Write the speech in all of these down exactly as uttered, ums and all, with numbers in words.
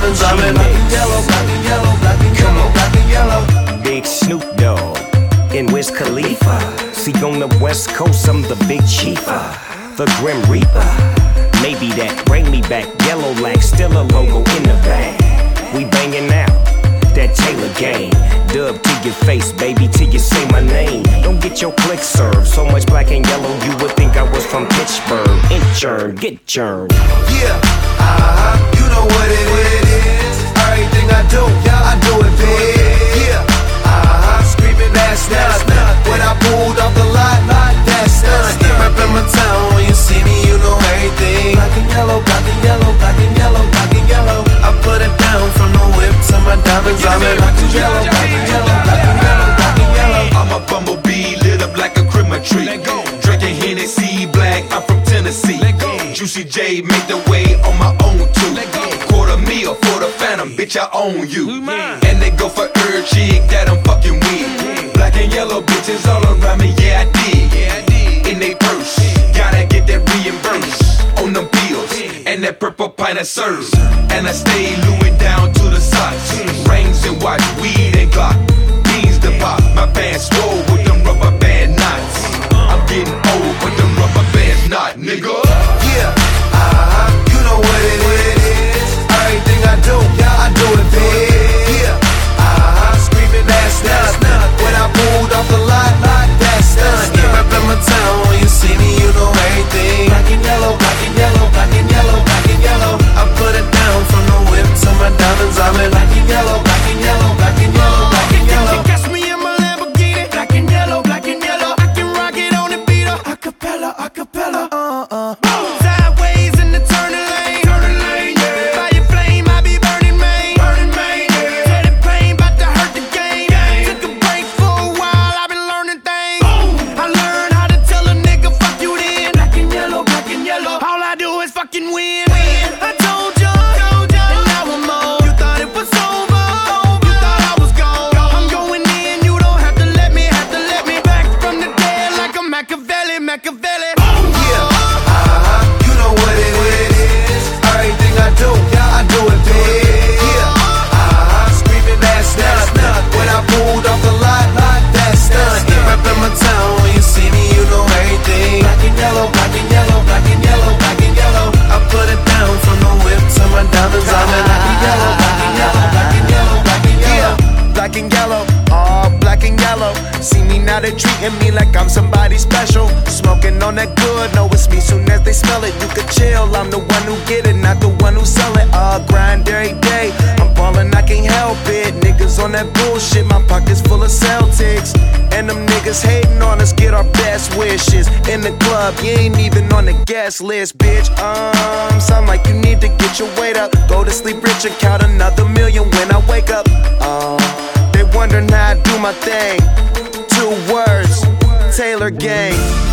diamonds, I'm in black and yellow, black and yellow, black and yellow, black and yellow. Big Snoop Dogg and Wiz Khalifa. See, on the West Coast, I'm the big chief, the Grim Reaper. Maybe that bring me back. Yellow Lack, still a logo in the bag. We banging out that Taylor game. Dub to your face, baby, till you say my name. Don't get your click served. So much black and yellow, you would think I was from Pittsburgh. Inchurn, get churned. Yeah, uh-huh, you know what it is. Everything I do, yeah, I do it big. Yeah, uh-huh, screaming that's not when I pulled off the lot, lot that's not. Reppin' my town, when you see me, you know everything. Black and yellow, black and yellow, black and yellow, black and yellow. I put it down from the whip to my diamonds. I'm in black and yellow, black and yellow, black and yellow, black and yellow. I'm a bumblebee lit up like a Christmas tree. Drinking Hennessy black, I'm from Tennessee. Juicy J make the way on my own too. Quarter meal for the phantom, bitch, I own you. And they go for every chick that I'm fucking with. Black and yellow bitches all around me, yeah I did. In they purse, gotta get that reimbursed on them bills and that purple pint of serve. And I stay Louis down to the socks. Rings and watch, weed and Glock. Beans to pop, my pants swole with them rubber band knots. I'm getting old with them rubber bands not, nigga. Yeah, uh-huh, you know what it is. Everything I do, yeah, I do it big. Yeah, uh-huh, screaming that's not when I pulled off the lot, lot that's done. Yeah, reppin' my town, when you see me, you know everything. Black and yellow, black and yellow, black and yellow, black and yellow. I put it down from the whip to my diamonds. I'm in black and yellow, black and yellow, black and yellow, black and yellow. You catch me in my Lamborghini, black and yellow, black and yellow. I can rock it on the beat up, acapella, acapella. Uh uh. Sideways in the turning lane, turning lane. Yeah. Fire flame, I be burning main, burning main. Yeah. Tell the pain, bout to hurt the game. game. Took a break for a while, I've been learning things. Boom. I learned how to tell a nigga fuck you then. Black and yellow, black and yellow. All I do is fucking win. win. I told ya, told ya, and now I'm on. You thought it was over, you thought I was gone. I'm going in, you don't have to let me, have to let me back from the dead like a Machiavelli, Machiavelli. Yeah, uh-huh, you know what it is. Everything I do, yeah, I do it big. Yeah, uh-huh, screaming that's not when I pulled off the lot, lot that's done. Yeah, reppin' my town, when you see me, you know everything. Black and yellow, black and yellow, black and yellow, black and yellow. I put it down from the whip to my diamonds. I'm in black and yellow, black and yellow, black and yellow, black and yellow. Yeah, black and yellow, all black and yellow. See me now, they treating me like I'm somebody special. Smoking on that good, know it's me soon as they smell it. You could chill, I'm the one who get it, not the one who sell it. Uh, grind every day, I'm ballin', I can't help it. Niggas on that bullshit, my pockets full of Celtics. And them niggas hating on us, get our best wishes. In the club, you ain't even on the guest list, bitch. Um, sound like you need to get your weight up. Go to sleep rich and count another million when I wake up. Uh, they wondering how I do my thing. Two words, Taylor Gang,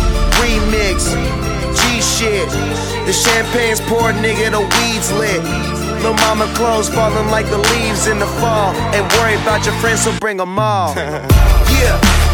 remix, G shit. The champagne's poured, nigga, the weed's lit. Lil' mama clothes falling like the leaves in the fall. Ain't worry about your friends, so bring them all. Yeah.